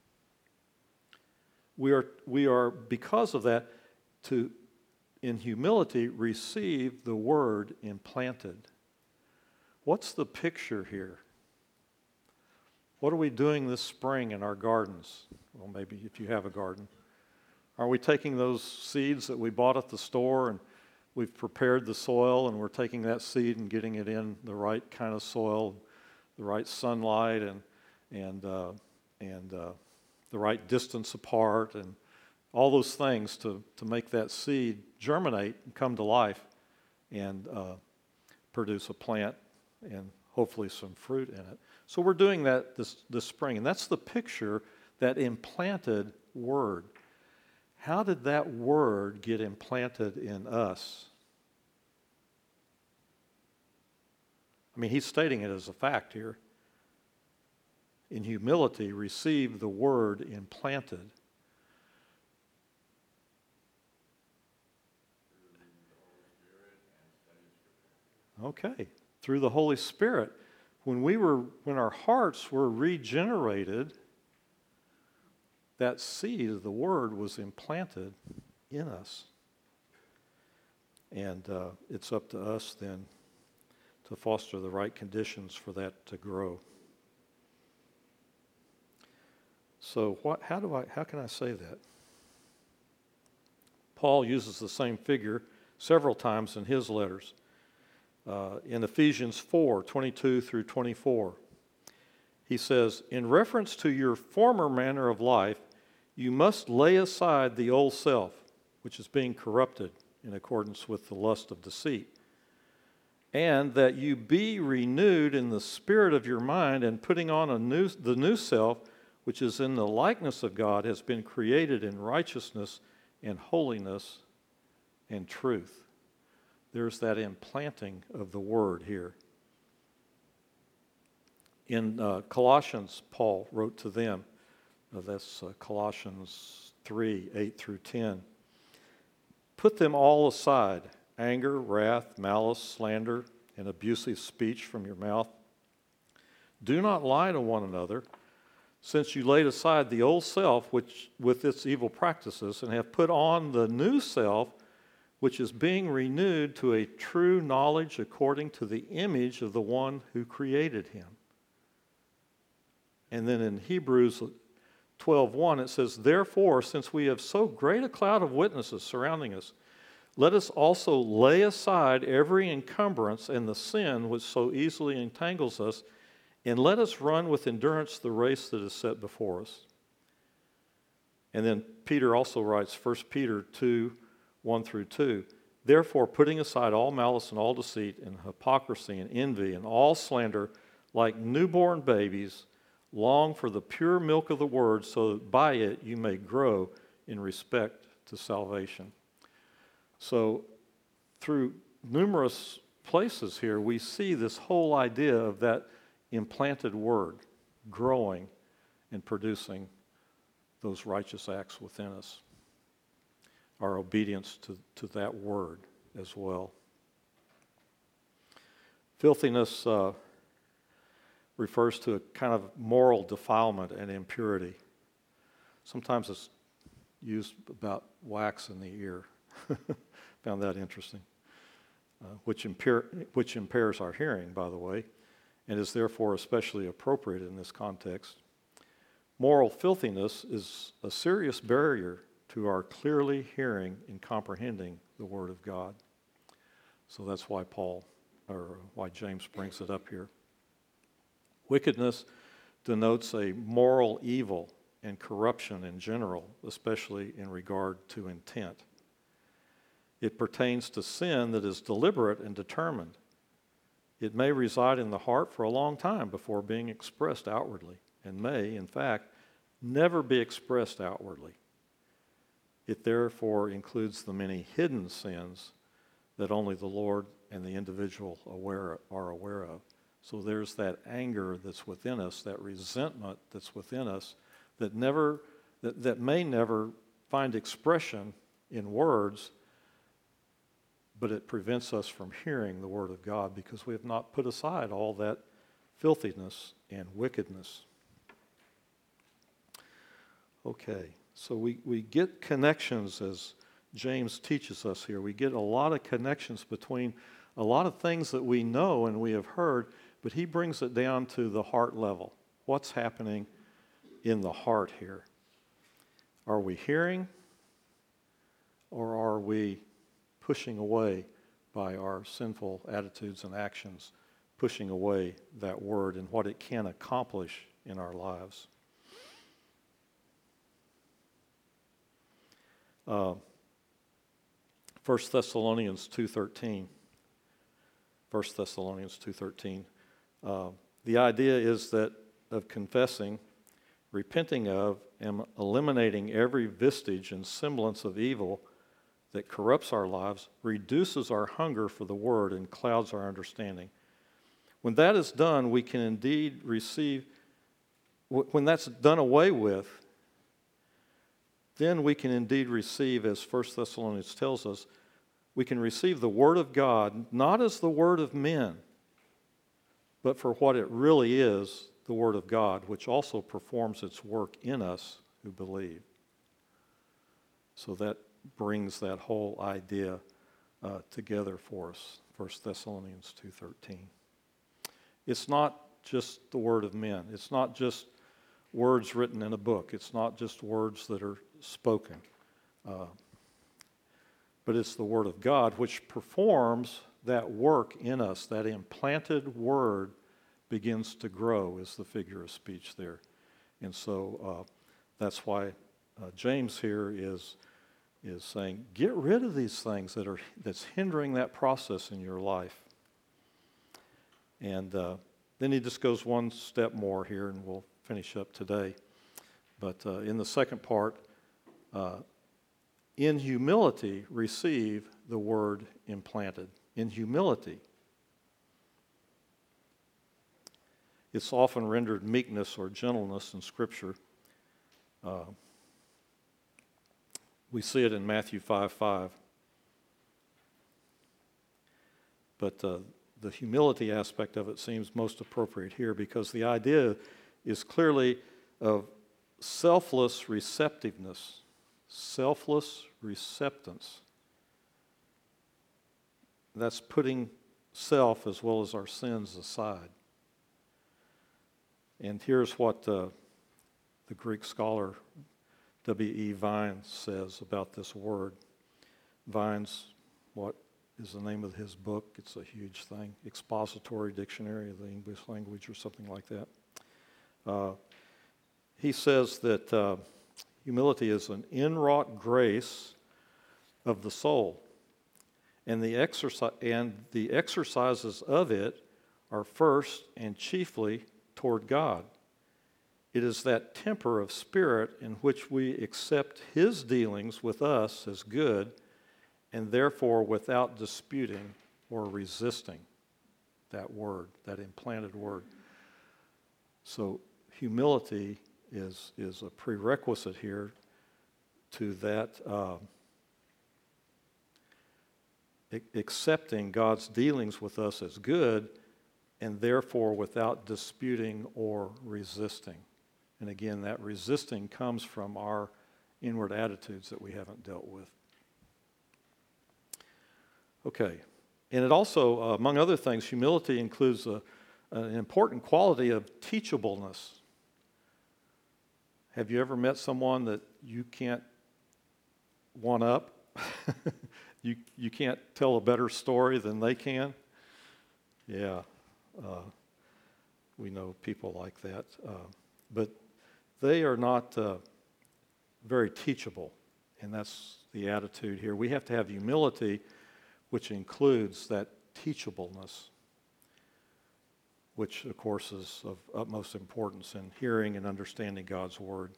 we are, we are because of that, to, in humility, receive the word implanted. What's the picture here? What are we doing this spring in our gardens? Well, maybe if you have a garden. Are we taking those seeds that we bought at the store and we've prepared the soil and we're taking that seed and getting it in the right kind of soil, the right sunlight and and uh, and uh, the right distance apart and all those things to, to make that seed germinate and come to life and uh, produce a plant and hopefully some fruit in it. So we're doing that this, this spring, and that's the picture, that implanted word. How did that word get implanted in us? I mean, he's stating it as a fact here. In humility, receive the word implanted. Okay, through the Holy Spirit. When we were, when our hearts were regenerated, that seed of the word was implanted in us. And uh, it's up to us then to foster the right conditions for that to grow. So what, how do I, how can I say that? Paul uses the same figure several times in his letters. Uh, in Ephesians four, twenty-two through twenty-four, he says, in reference to your former manner of life, you must lay aside the old self, which is being corrupted in accordance with the lust of deceit, and that you be renewed in the spirit of your mind, and putting on a new, the new self, which is in the likeness of God, has been created in righteousness and holiness and truth. There's that implanting of the word here. In uh, Colossians, Paul wrote to them, uh, that's uh, Colossians three, eight through ten. Put them all aside, anger, wrath, malice, slander, and abusive speech from your mouth. Do not lie to one another, since you laid aside the old self which with its evil practices, and have put on the new self, which is being renewed to a true knowledge according to the image of the one who created him. And then in Hebrews twelve one, it says, therefore, since we have so great a cloud of witnesses surrounding us, let us also lay aside every encumbrance and the sin which so easily entangles us, and let us run with endurance the race that is set before us. And then Peter also writes, First Peter two, one through two, therefore, putting aside all malice and all deceit and hypocrisy and envy and all slander, like newborn babies, long for the pure milk of the word, so that by it you may grow in respect to salvation. So, through numerous places here, we see this whole idea of that implanted word growing and producing those righteous acts within us. Our obedience to, to that word as well. Filthiness, uh, refers to a kind of moral defilement and impurity. Sometimes it's used about wax in the ear. Found that interesting. Uh, which, impair, which impairs our hearing, by the way, and is therefore especially appropriate in this context. Moral filthiness is a serious barrier to our clearly hearing and comprehending the Word of God. So that's why Paul, or why James brings it up here. Wickedness denotes a moral evil and corruption in general, especially in regard to intent. It pertains to sin that is deliberate and determined. It may reside in the heart for a long time before being expressed outwardly, and may, in fact, never be expressed outwardly. It therefore includes the many hidden sins that only the Lord and the individual aware, are aware of. So there's that anger that's within us, that resentment that's within us, that never, that, that may never find expression in words, but it prevents us from hearing the Word of God because we have not put aside all that filthiness and wickedness. Okay, so we, we get connections as James teaches us here. We get a lot of connections between a lot of things that we know and we have heard, but he brings it down to the heart level. What's happening in the heart here? Are we hearing, or are we pushing away by our sinful attitudes and actions, pushing away that word and what it can accomplish in our lives? Uh, First Thessalonians two thirteen. First Thessalonians two thirteen. Uh, the idea is that of confessing, repenting of, and eliminating every vestige and semblance of evil that corrupts our lives, reduces our hunger for the Word, and clouds our understanding. When that is done, we can indeed receive, when that's done away with, then we can indeed receive, as First Thessalonians tells us, we can receive the Word of God, not as the word of men, but for what it really is, the Word of God, which also performs its work in us who believe. So that brings that whole idea uh, together for us, First Thessalonians two thirteen. It's not just the word of men. It's not just words written in a book. It's not just words that are spoken. Uh, but it's the Word of God which performs that work in us. That implanted word begins to grow, is the figure of speech there. And so uh, that's why uh, James here is is saying, get rid of these things that are that's hindering that process in your life. And uh, then he just goes one step more here, and we'll finish up today. But uh, in the second part, uh, in humility receive the word implanted. In humility. It's often rendered meekness or gentleness in Scripture. Uh, we see it in Matthew five five. But uh, the humility aspect of it seems most appropriate here because the idea is clearly of selfless receptiveness, selfless receptance. That's putting self as well as our sins aside. And here's what uh, the Greek scholar W E Vines says about this word. Vines, what is the name of his book? It's a huge thing, Expository Dictionary of the English Language or something like that. Uh, he says that uh, humility is an inwrought grace of the soul, and the exercise and the exercises of it are first and chiefly toward God. It is that temper of spirit in which we accept His dealings with us as good, and therefore without disputing or resisting that word, that implanted word. So humility is, is a prerequisite here to that uh, accepting God's dealings with us as good, and therefore without disputing or resisting. And again, that resisting comes from our inward attitudes that we haven't dealt with. Okay. And it also, uh, among other things, humility includes a, an important quality of teachableness. Have you ever met someone that you can't one up? you, you can't tell a better story than they can? Yeah. Uh, we know people like that. Uh, but they are not uh, very teachable, and that's the attitude here. We have to have humility, which includes that teachableness, which, of course, is of utmost importance in hearing and understanding God's Word.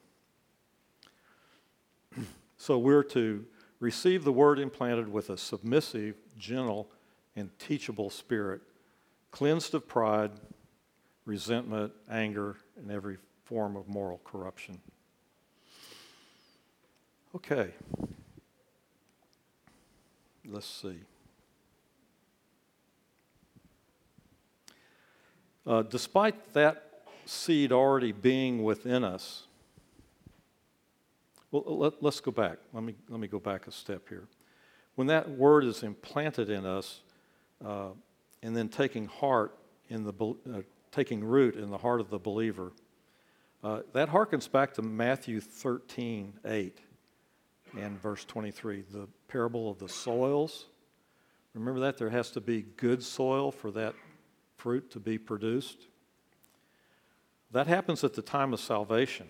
So we're to receive the Word implanted with a submissive, gentle, and teachable spirit, cleansed of pride, resentment, anger, and every form of moral corruption. Okay. Let's see. Uh, despite that seed already being within us, well, let, let's go back. Let me, let me go back a step here. When that word is implanted in us, uh, and then taking heart in the uh, taking root in the heart of the believer, uh, that harkens back to Matthew thirteen eight and verse twenty-three, the parable of the soils. Remember that there has to be good soil for that fruit to be produced. That happens at the time of salvation.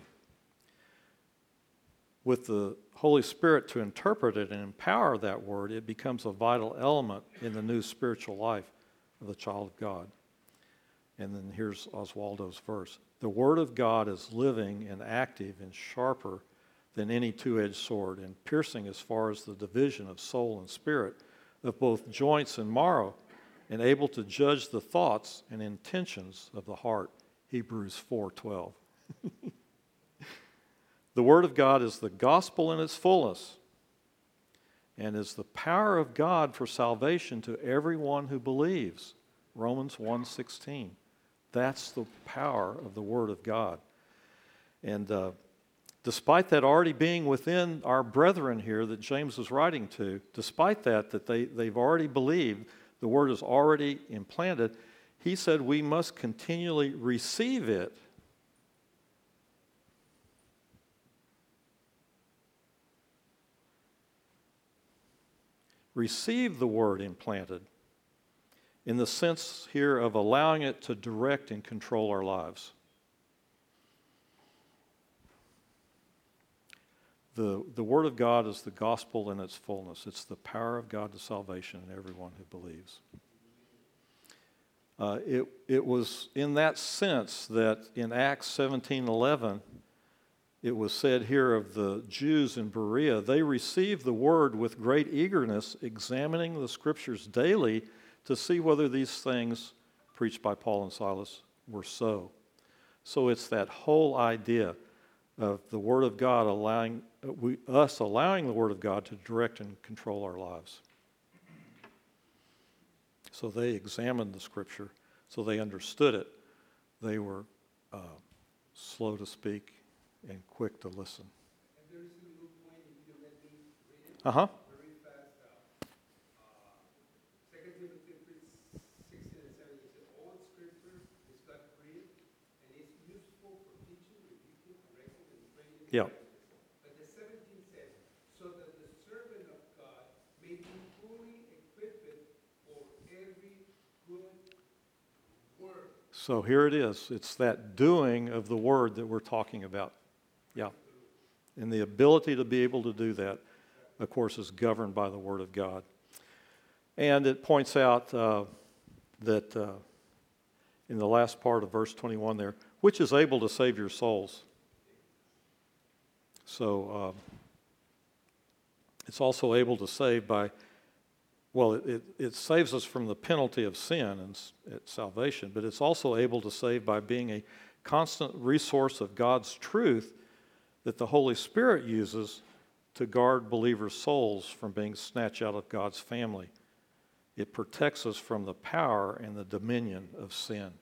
With the Holy Spirit to interpret it and empower that word, it becomes a vital element in the new spiritual life of the child of God. And then here's Oswaldo's verse. The Word of God is living and active and sharper than any two-edged sword, and piercing as far as the division of soul and spirit, of both joints and marrow, and able to judge the thoughts and intentions of the heart. Hebrews four twelve. The Word of God is the gospel in its fullness, and is the power of God for salvation to everyone who believes. Romans one sixteen. That's the power of the Word of God. And uh, despite that already being within our brethren here that James is writing to, despite that, that they, they've already believed, the Word is already implanted, he said we must continually receive it. Receive the Word implanted in the sense here of allowing it to direct and control our lives. The, the Word of God is the gospel in its fullness. It's the power of God to salvation in everyone who believes. Uh, it, it was in that sense that in Acts seventeen eleven, it was said here of the Jews in Berea, they received the Word with great eagerness, examining the Scriptures daily to see whether these things preached by Paul and Silas were so. So it's that whole idea of the Word of God allowing, we, us allowing the Word of God to direct and control our lives. So they examined the Scripture, so they understood it. They were uh, slow to speak and quick to listen. And there is a little point, if you let me read it. Uh-huh. Very fast. Uh, uh, Second Timothy three sixteen and seventeen says, all scripture is God breathed and is useful for teaching, rebuking, correcting, and training in Yeah. righteousness. But the seventeen says, so that the servant of God may be fully equipped for every good work. So here it is. It's that doing of the Word that we're talking about. Yeah. And the ability to be able to do that, of course, is governed by the Word of God. And it points out uh, that uh, in the last part of verse twenty-one there, which is able to save your souls. So uh, it's also able to save by, well, it, it, it saves us from the penalty of sin and it's salvation, but it's also able to save by being a constant resource of God's truth that the Holy Spirit uses to guard believers' souls from being snatched out of God's family It protects us from the power and the dominion of sin.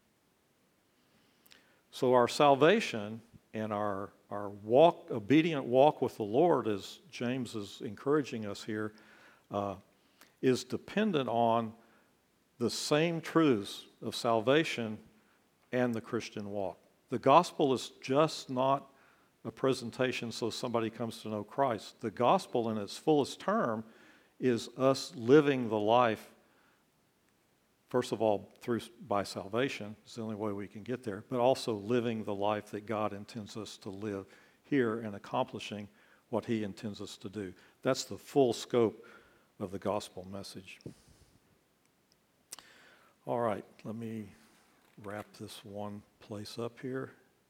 So our salvation and our, our walk, obedient walk with the Lord, as James is encouraging us here, uh, is dependent on the same truths of salvation and the Christian walk. The gospel is just not a presentation so somebody comes to know Christ. The gospel in its fullest term is us living the life, first of all, through by salvation. It's the only way we can get there, but also living the life that God intends us to live here and accomplishing what he intends us to do. That's the full scope of the gospel message. All right, let me wrap this one place up here.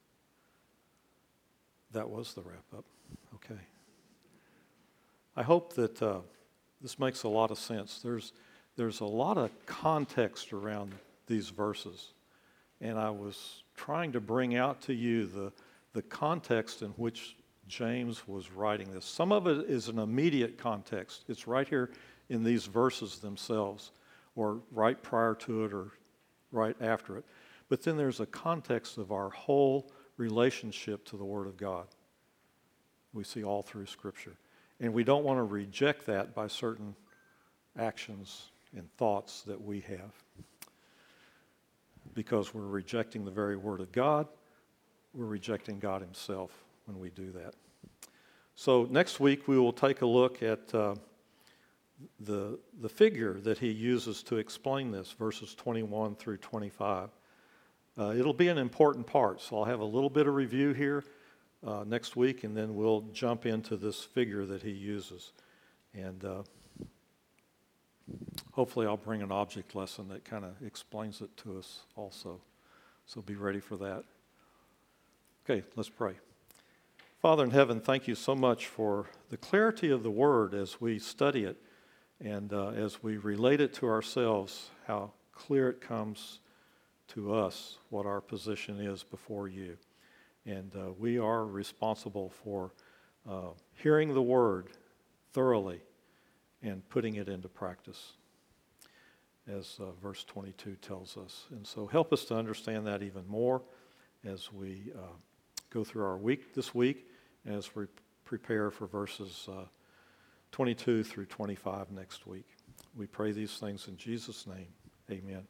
That was the wrap up. Okay. I hope that uh, this makes a lot of sense. There's there's a lot of context around these verses, and I was trying to bring out to you the the context in which James was writing this. Some of it is an immediate context. It's right here in these verses themselves, or right prior to it, or right after it. But then there's a context of our whole relationship to the Word of God. We see all through Scripture. And we don't want to reject that by certain actions and thoughts that we have, because we're rejecting the very Word of God. We're rejecting God himself when we do that. So next week we will take a look at uh, the, the figure that he uses to explain this, verses twenty-one through twenty-five. Uh, it'll be an important part, so I'll have a little bit of review here uh, next week, and then we'll jump into this figure that he uses. And uh, hopefully I'll bring an object lesson that kind of explains it to us also. So be ready for that. Okay, let's pray. Father in heaven, thank you so much for the clarity of the Word as we study it and uh, as we relate it to ourselves, how clear it comes to us what our position is before you. And uh, we are responsible for uh, hearing the Word thoroughly and putting it into practice, as uh, verse twenty-two tells us. And so help us to understand that even more as we uh, go through our week this week, as we prepare for verses uh, twenty-two through twenty-five next week. We pray these things in Jesus' name. Amen.